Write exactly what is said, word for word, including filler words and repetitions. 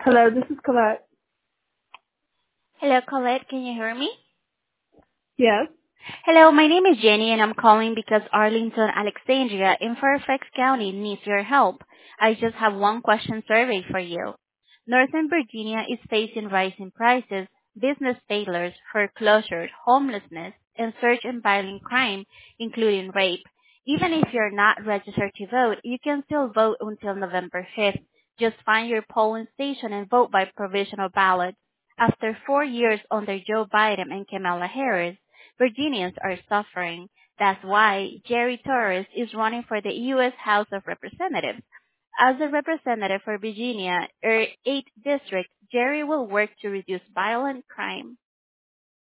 Hello, this is Colette. Hello, Colette. Can you hear me? Yes. Hello, my name is Jenny, and I'm calling because Arlington, Alexandria in Fairfax County needs your help. I just have one question survey for you. Northern Virginia is facing rising prices, business failures, foreclosures, homelessness, and surge in violent crime, including rape. Even if you're not registered to vote, you can still vote until November fifth. Just find your polling station and vote by provisional ballot. After four years under Joe Biden and Kamala Harris, Virginians are suffering. That's why Jerry Torres is running for the U S. House of Representatives. As a representative for Virginia, er, eighth District, Jerry will work to reduce violent crime.